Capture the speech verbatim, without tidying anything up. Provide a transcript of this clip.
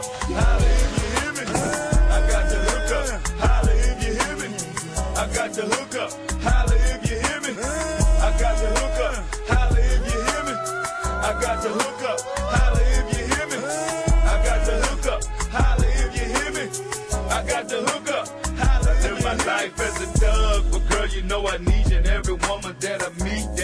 Holla if you hear me. I got the hookup. Holla if you hear me. I got the hookup. Holla if you hear me. I got the hookup. Holla if you hear me. I got the hookup. Holla if you hear me. I got the hookup. Holla if you hear me. I got the hookup. Holla if you hear me. I live my life as a thug, but girl, you know I need you. And every woman that I meet